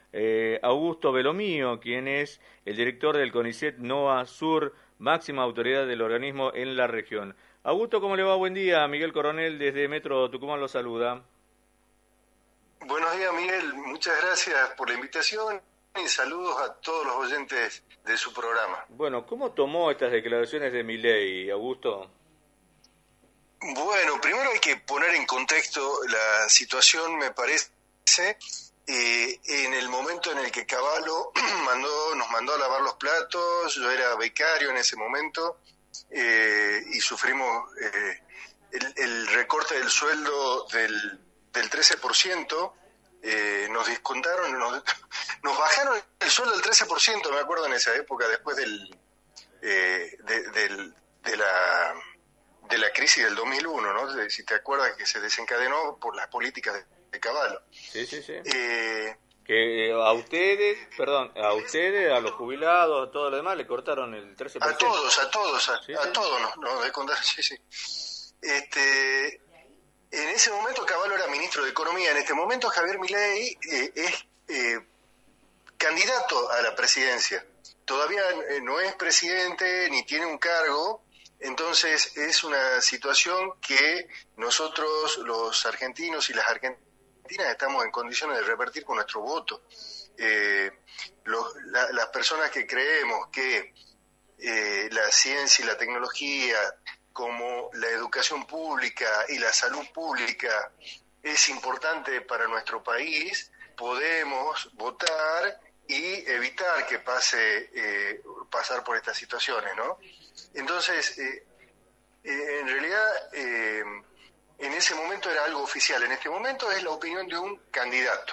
Augusto Belomío, quien es el director del CONICET NOA Sur, máxima autoridad del organismo en la región. Augusto, ¿cómo le va? Buen día. Miguel Coronel desde Metro Tucumán lo saluda. Buenos días, Miguel. Muchas gracias por la invitación y saludos a todos los oyentes de su programa. Bueno, ¿cómo tomó estas declaraciones de Milei, Augusto? Bueno, primero hay que poner en contexto la situación, me parece, en el momento en el que Cavallo nos mandó a lavar los platos. Yo era becario en ese momento y sufrimos el recorte del sueldo del 13%. Nos descontaron, nos bajaron el sueldo del 13%, me acuerdo, en esa época, después de la crisis del 2001, ¿no? Si te acuerdas, que se desencadenó por las políticas de Cavallo. Sí. Que a ustedes, a los jubilados, a todo lo demás, le cortaron el 13%. A todos nos descontaron, sí. En ese momento Cavallo era ministro de Economía. En este momento Javier Milei es candidato a la presidencia. Todavía no es presidente ni tiene un cargo. Entonces es una situación que nosotros, los argentinos y las argentinas, estamos en condiciones de revertir con nuestro voto. Las personas que creemos que la ciencia y la tecnología, como la educación pública y la salud pública, es importante para nuestro país, podemos votar y evitar que pasar por estas situaciones, ¿no? Entonces, en realidad, en ese momento era algo oficial. En este momento es la opinión de un candidato,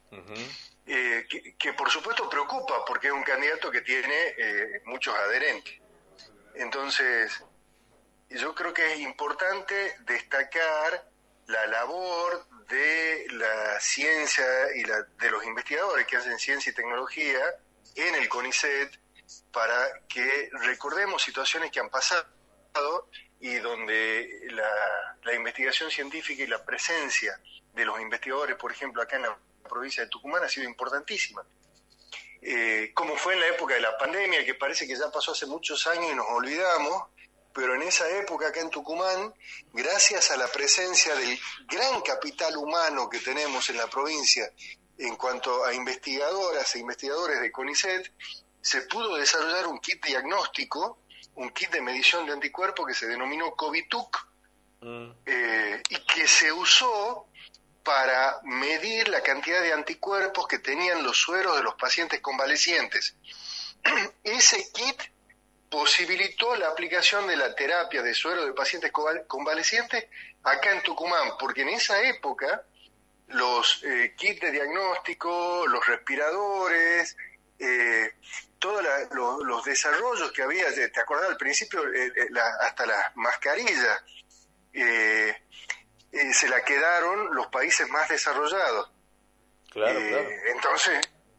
que por supuesto preocupa, porque es un candidato que tiene muchos adherentes. Entonces, yo creo que es importante destacar la labor de la ciencia y de los investigadores que hacen ciencia y tecnología en el CONICET, para que recordemos situaciones que han pasado y donde la investigación científica y la presencia de los investigadores, por ejemplo, acá en la provincia de Tucumán, ha sido importantísima. Como fue en la época de la pandemia, que parece que ya pasó hace muchos años y nos olvidamos, pero en esa época acá en Tucumán, gracias a la presencia del gran capital humano que tenemos en la provincia en cuanto a investigadoras e investigadores de CONICET, se pudo desarrollar un kit diagnóstico, un kit de medición de anticuerpos que se denominó COVID-TUC, y que se usó para medir la cantidad de anticuerpos que tenían los sueros de los pacientes convalecientes. Ese kit posibilitó la aplicación de la terapia de suero de pacientes convalecientes acá en Tucumán, porque en esa época los kits de diagnóstico, los respiradores, todos los desarrollos que había, ¿te acordás al principio? Hasta las mascarillas se la quedaron los países más desarrollados. Claro. Entonces,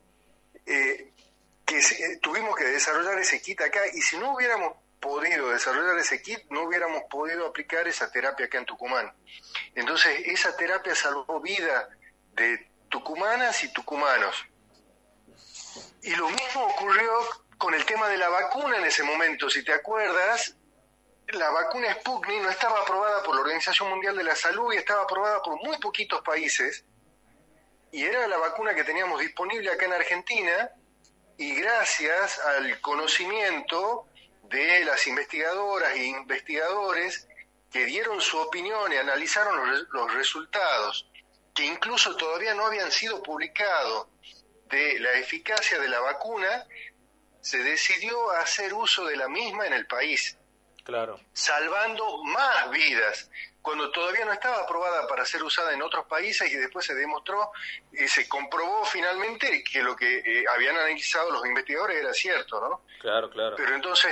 tuvimos que desarrollar ese kit acá, y si no hubiéramos podido desarrollar ese kit, no hubiéramos podido aplicar esa terapia acá en Tucumán. Entonces, esa terapia salvó vida de tucumanas y tucumanos. Y lo mismo ocurrió con el tema de la vacuna en ese momento. Si te acuerdas, la vacuna Sputnik no estaba aprobada por la Organización Mundial de la Salud y estaba aprobada por muy poquitos países, y era la vacuna que teníamos disponible acá en Argentina, y gracias al conocimiento de las investigadoras e investigadores que dieron su opinión y analizaron los resultados, que incluso todavía no habían sido publicados, de la eficacia de la vacuna, se decidió hacer uso de la misma en el país. Claro. Salvando más vidas, cuando todavía no estaba aprobada para ser usada en otros países, y después se demostró y se comprobó finalmente que lo que habían analizado los investigadores era cierto, ¿no? Claro. Pero entonces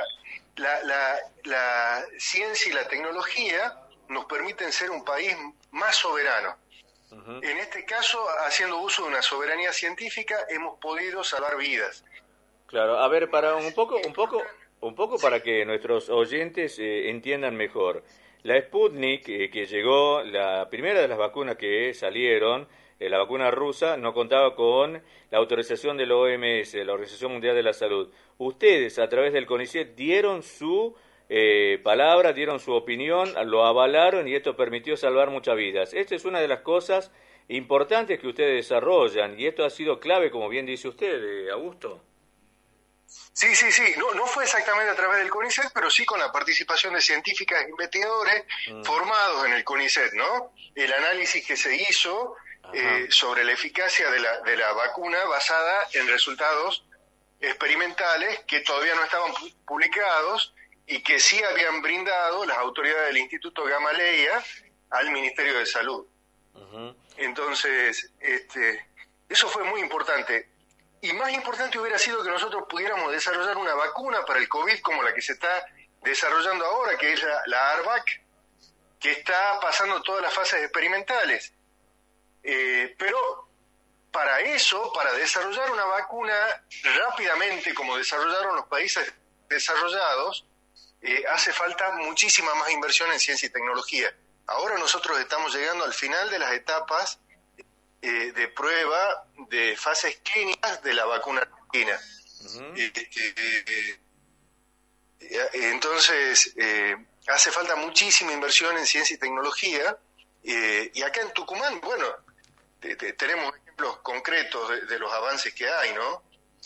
la ciencia y la tecnología nos permiten ser un país más soberano. En este caso, haciendo uso de una soberanía científica, hemos podido salvar vidas. Claro, a ver, para un poco para que nuestros oyentes entiendan mejor. La Sputnik, que llegó, la primera de las vacunas que salieron, la vacuna rusa, no contaba con la autorización de la OMS, la Organización Mundial de la Salud. Ustedes, a través del CONICET, dieron su palabra, dieron su opinión, lo avalaron y esto permitió salvar muchas vidas. Esta es una de las cosas importantes que ustedes desarrollan y esto ha sido clave, como bien dice usted, Augusto. Sí, sí, sí, no fue exactamente a través del CONICET, pero sí con la participación de científicas e investigadores formados en el CONICET, ¿no? El análisis que se hizo sobre la eficacia de la vacuna basada en resultados experimentales que todavía no estaban publicados y que sí habían brindado las autoridades del Instituto Gamaleya al Ministerio de Salud. Entonces, eso fue muy importante. Y más importante hubiera sido que nosotros pudiéramos desarrollar una vacuna para el COVID como la que se está desarrollando ahora, que es la ARVAC, que está pasando todas las fases experimentales. Pero para eso, para desarrollar una vacuna rápidamente, como desarrollaron los países desarrollados, hace falta muchísima más inversión en ciencia y tecnología. Ahora nosotros estamos llegando al final de las etapas de prueba de fases clínicas de la vacuna argentina. Entonces, hace falta muchísima inversión en ciencia y tecnología, y acá en Tucumán, bueno, tenemos ejemplos concretos de los avances que hay, ¿no?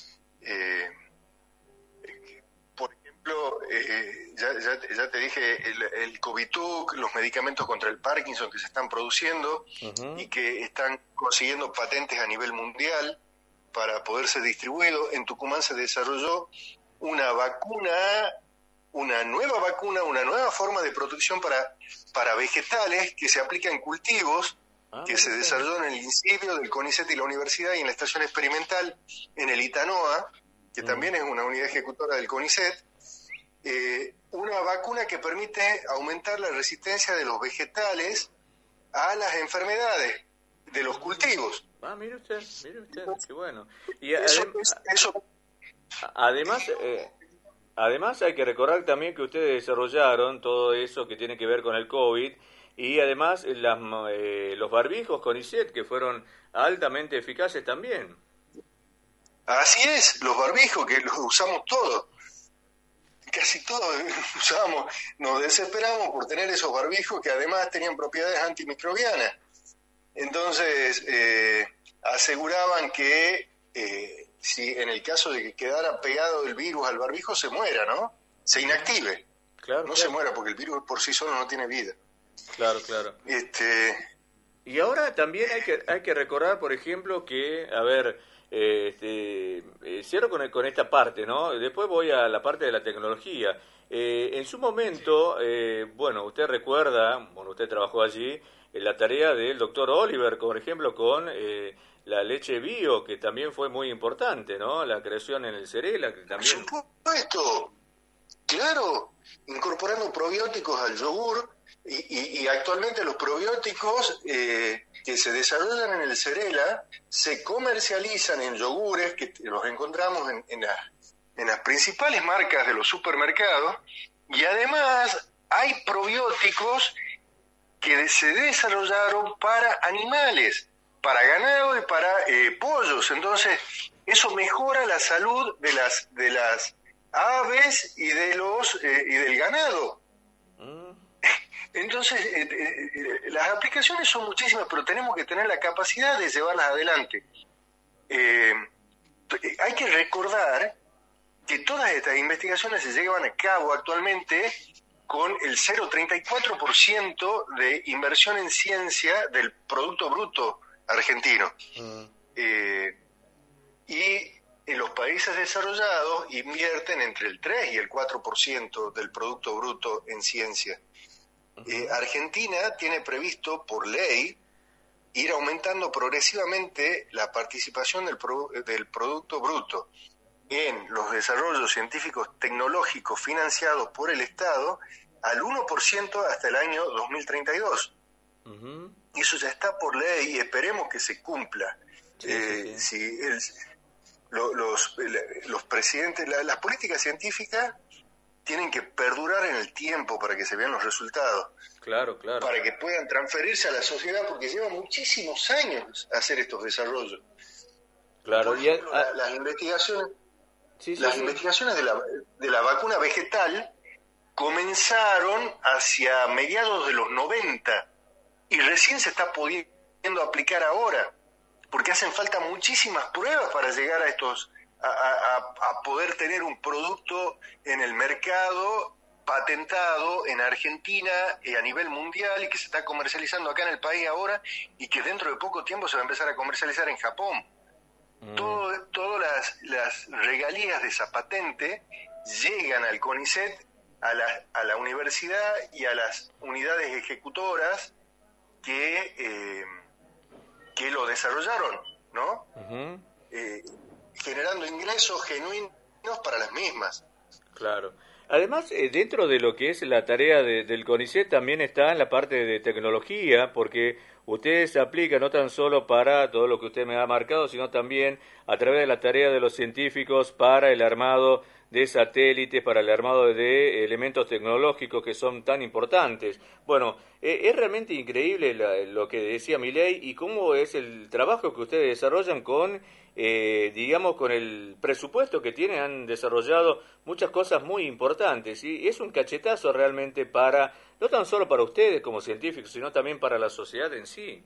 Por ejemplo, ya te dije, el Covituk, los medicamentos contra el Parkinson que se están produciendo y que están consiguiendo patentes a nivel mundial para poder ser distribuidos. En Tucumán se desarrolló una vacuna, una nueva forma de protección para vegetales que se aplica en cultivos, que se desarrolló en el INCIBio del CONICET y la universidad y en la estación experimental en el Itanoa, que también es una unidad ejecutora del CONICET. Una vacuna que permite aumentar la resistencia de los vegetales a las enfermedades de los cultivos. Mire usted, qué bueno. Y además hay que recordar también que ustedes desarrollaron todo eso que tiene que ver con el COVID y además los barbijos CONICET que fueron altamente eficaces también. Así es, los barbijos que los usamos todos. Casi todos usábamos, nos desesperamos por tener esos barbijos que además tenían propiedades antimicrobianas. Entonces, aseguraban que si en el caso de que quedara pegado el virus al barbijo, se muera, ¿no? Se inactive. Claro. Se muera, porque el virus por sí solo no tiene vida. Claro. Y ahora también hay que recordar, por ejemplo, que, a ver, cierro con esta parte, ¿no? Después voy a la parte de la tecnología. En su momento, bueno, usted recuerda, usted trabajó allí, la tarea del doctor Oliver, por ejemplo, con la leche bio, que también fue muy importante, ¿no? La creación en el Cerela, que también... Por supuesto, claro, incorporando probióticos al yogur, y actualmente los probióticos que se desarrollan en el Cerela se comercializan en yogures que los encontramos en las principales marcas de los supermercados, y además hay probióticos que se desarrollaron para animales, para ganado y para pollos. Entonces eso mejora la salud de las aves y del ganado. Entonces, las aplicaciones son muchísimas, pero tenemos que tener la capacidad de llevarlas adelante. Hay que recordar que todas estas investigaciones se llevan a cabo actualmente con el 0,34% de inversión en ciencia del Producto Bruto argentino. Y en los países desarrollados invierten entre el 3 y el 4% del Producto Bruto en ciencia. Argentina tiene previsto por ley ir aumentando progresivamente la participación del Producto Bruto en los desarrollos científicos tecnológicos financiados por el Estado al 1% hasta el año 2032. Y eso ya está por ley y esperemos que se cumpla. Si los presidentes, las políticas científicas tienen que perdurar en el tiempo para que se vean los resultados. Claro, claro. Para que puedan transferirse a la sociedad, porque lleva muchísimos años hacer estos desarrollos. Claro. Por ejemplo, las investigaciones, investigaciones de la vacuna vegetal comenzaron hacia mediados de los 90 y recién se está pudiendo aplicar ahora, porque hacen falta muchísimas pruebas para llegar a estos a poder tener un producto en el mercado patentado en Argentina y a nivel mundial, y que se está comercializando acá en el país ahora, y que dentro de poco tiempo se va a empezar a comercializar en Japón. Todas las regalías de esa patente llegan al CONICET, a la universidad y a las unidades ejecutoras que lo desarrollaron, ¿no? Uh-huh. Generando ingresos genuinos para las mismas. Claro. Además, dentro de lo que es la tarea del CONICET también está en la parte de tecnología, porque ustedes se aplican no tan solo para todo lo que usted me ha marcado, sino también a través de la tarea de los científicos para el armado de satélites, para el armado de elementos tecnológicos que son tan importantes. Bueno, es realmente increíble lo que decía Milei y cómo es el trabajo que ustedes desarrollan con, digamos, con el presupuesto que tienen. Han desarrollado muchas cosas muy importantes y es un cachetazo realmente para, no tan solo para ustedes como científicos, sino también para la sociedad en sí.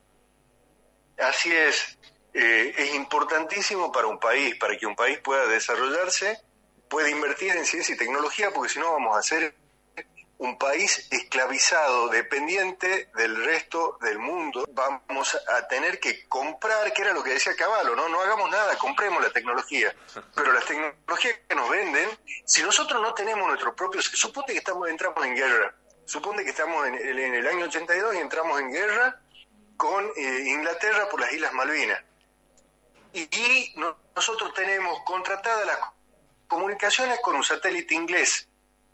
Así es importantísimo para un país, para que un país pueda desarrollarse, puede invertir en ciencia y tecnología, porque si no vamos a ser un país esclavizado, dependiente del resto del mundo. Vamos a tener que comprar, que era lo que decía Cavallo, no hagamos nada, compremos la tecnología. Pero las tecnologías que nos venden, si nosotros no tenemos nuestros propios... Suponte que entramos en guerra, suponte que estamos en el año 82 y entramos en guerra con Inglaterra por las Islas Malvinas. Y nosotros tenemos contratadas las comunicaciones con un satélite inglés.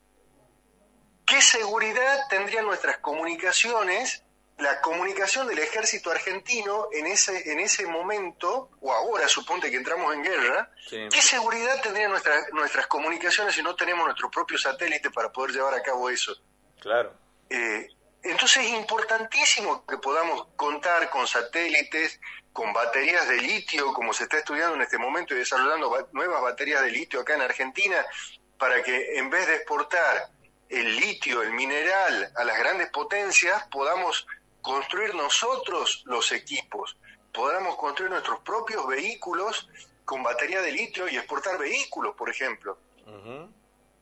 ¿Qué seguridad tendrían nuestras comunicaciones, la comunicación del ejército argentino en ese momento, o ahora, suponte que entramos en guerra? Sí. ¿Qué seguridad tendrían nuestras comunicaciones si no tenemos nuestro propio satélite para poder llevar a cabo eso? Claro. Entonces es importantísimo que podamos contar con satélites, con baterías de litio, como se está estudiando en este momento y desarrollando nuevas baterías de litio acá en Argentina, para que en vez de exportar el litio, el mineral, a las grandes potencias, podamos construir nosotros los equipos, podamos construir nuestros propios vehículos con batería de litio y exportar vehículos, por ejemplo. Uh-huh.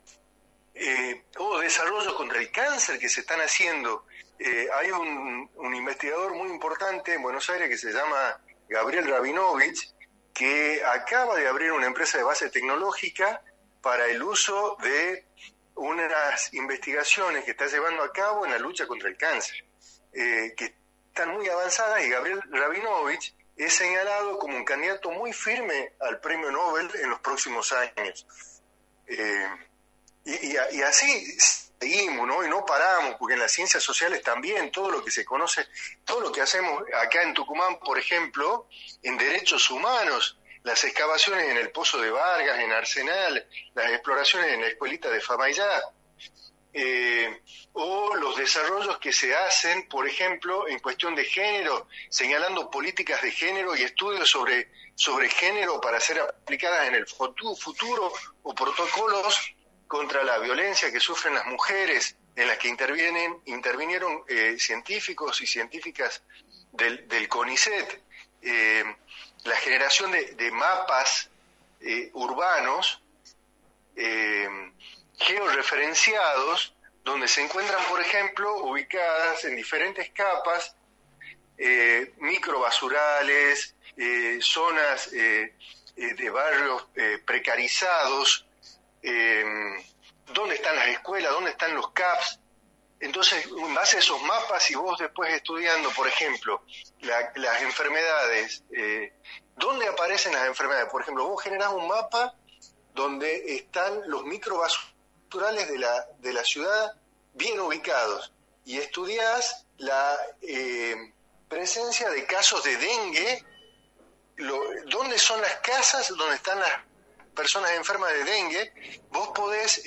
O desarrollos contra el cáncer que se están haciendo. Hay un investigador muy importante en Buenos Aires que se llama Gabriel Rabinovich, que acaba de abrir una empresa de base tecnológica para el uso de unas investigaciones que está llevando a cabo en la lucha contra el cáncer, que están muy avanzadas, y Gabriel Rabinovich es señalado como un candidato muy firme al premio Nobel en los próximos años. Y así seguimos, ¿no? Y no paramos, porque en las ciencias sociales también, todo lo que se conoce, todo lo que hacemos acá en Tucumán, por ejemplo, en derechos humanos, las excavaciones en el Pozo de Vargas, en Arsenal, las exploraciones en la escuelita de Famayá, o los desarrollos que se hacen, por ejemplo, en cuestión de género, señalando políticas de género y estudios sobre género para ser aplicadas en el futuro, o protocolos contra la violencia que sufren las mujeres, en las que intervinieron científicos y científicas del CONICET, la generación de mapas urbanos georreferenciados, donde se encuentran, por ejemplo, ubicadas en diferentes capas, microbasurales, zonas de barrios precarizados, dónde están las escuelas, dónde están los CAPS. Entonces, en base a esos mapas, y vos después estudiando, por ejemplo, las enfermedades, ¿dónde aparecen las enfermedades? Por ejemplo, vos generás un mapa donde están los microbasurales de la ciudad bien ubicados, y estudiás la presencia de casos de dengue, dónde son las casas donde están las personas enfermas de dengue, vos podés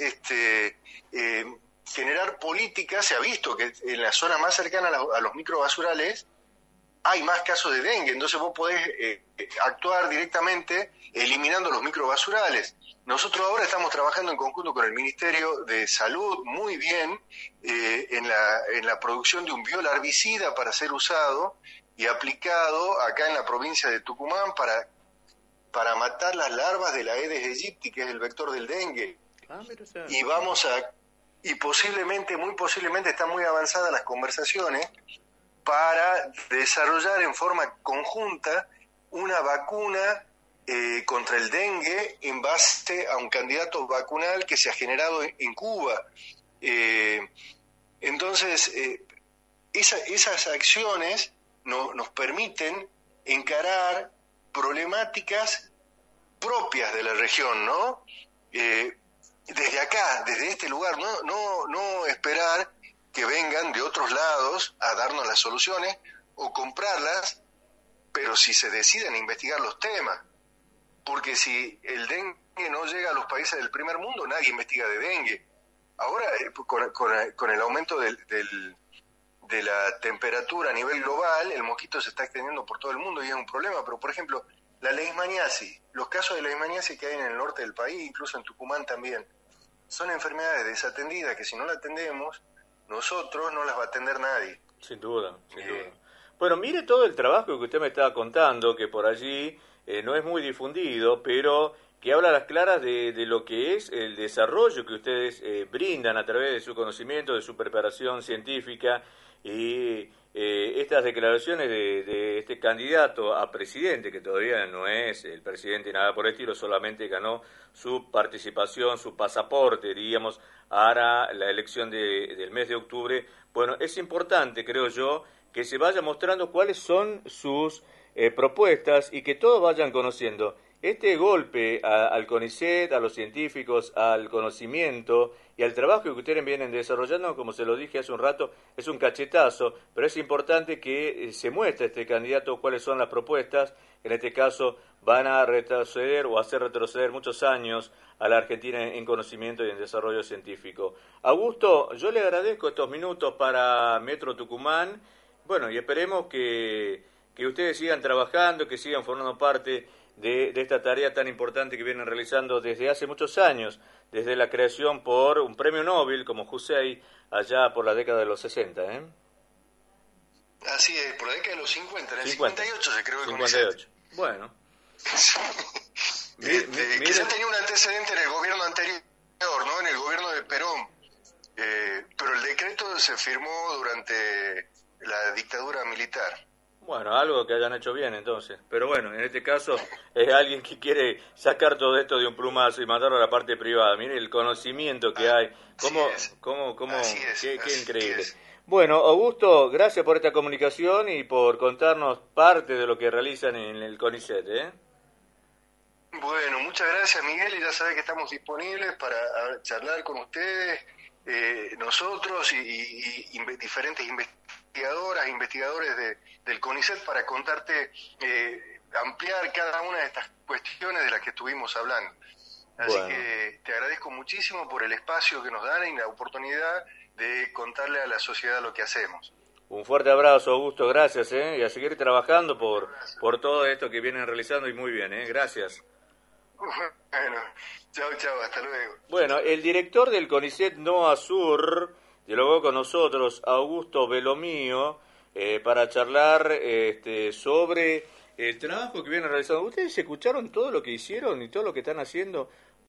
generar políticas. Se ha visto que en la zona más cercana a los microbasurales hay más casos de dengue, entonces vos podés actuar directamente eliminando los microbasurales. Nosotros ahora estamos trabajando en conjunto con el Ministerio de Salud muy bien en la producción de un biolarvicida para ser usado y aplicado acá en la provincia de Tucumán para matar las larvas de la Aedes aegypti, que es el vector del dengue. Y posiblemente, muy posiblemente, están muy avanzadas las conversaciones para desarrollar en forma conjunta una vacuna contra el dengue en base a un candidato vacunal que se ha generado en Cuba. Entonces, esas acciones nos permiten encarar problemáticas propias de la región, ¿no? Desde acá, desde este lugar, no esperar que vengan de otros lados a darnos las soluciones o comprarlas, pero si se deciden investigar los temas. Porque si el dengue no llega a los países del primer mundo, nadie investiga de dengue. Ahora, con el aumento de la temperatura a nivel global, el mosquito se está extendiendo por todo el mundo y es un problema. Pero, por ejemplo, la leishmaniasis, los casos de leishmaniasis que hay en el norte del país, incluso en Tucumán también, son enfermedades desatendidas que si no las atendemos, nosotros no las va a atender nadie. Sin duda, sin duda. Bueno, mire todo el trabajo que usted me estaba contando, que por allí no es muy difundido, pero que habla a las claras de lo que es el desarrollo que ustedes brindan a través de su conocimiento, de su preparación científica y estas declaraciones de este candidato a presidente, que todavía no es el presidente y nada por el estilo, solamente ganó su participación, su pasaporte, diríamos, para la elección del mes de octubre. Bueno, es importante, creo yo, que se vaya mostrando cuáles son sus propuestas y que todos vayan conociendo. Este golpe al CONICET, a los científicos, al conocimiento y al trabajo que ustedes vienen desarrollando, como se lo dije hace un rato, es un cachetazo, pero es importante que se muestre este candidato cuáles son las propuestas. En este caso van a retroceder o hacer retroceder muchos años a la Argentina en conocimiento y en desarrollo científico. Augusto, yo le agradezco estos minutos para Metro Tucumán. Bueno, y esperemos que ustedes sigan trabajando, que sigan formando parte de esta tarea tan importante que vienen realizando desde hace muchos años, desde la creación por un premio Nobel como Hussey allá por la década de los 60, ¿eh? Así es, por la década de los 50, en el 58 se creó el 58. Bueno. Que ya tenía un antecedente en el gobierno anterior, ¿no? En el gobierno de Perón. Pero el decreto se firmó durante la dictadura militar. Bueno, algo que hayan hecho bien entonces. Pero bueno, en este caso es alguien que quiere sacar todo esto de un plumazo y mandarlo a la parte privada. Mire el conocimiento que hay. Qué increíble. Bueno, Augusto, gracias por esta comunicación y por contarnos parte de lo que realizan en el CONICET, ¿eh? Bueno, muchas gracias, Miguel, y ya sabes que estamos disponibles para charlar con ustedes, nosotros y diferentes investigadores del CONICET para contarte, ampliar cada una de estas cuestiones de las que estuvimos hablando. Así que te agradezco muchísimo por el espacio que nos dan y la oportunidad de contarle a la sociedad lo que hacemos. Un fuerte abrazo, Augusto, gracias, y a seguir trabajando por todo esto que vienen realizando y muy bien, gracias. Bueno, chao, hasta luego. Bueno, el director del CONICET NOA Sur dialogó con nosotros, Augusto Belomío, para charlar sobre el trabajo que vienen realizando. ¿Ustedes escucharon todo lo que hicieron y todo lo que están haciendo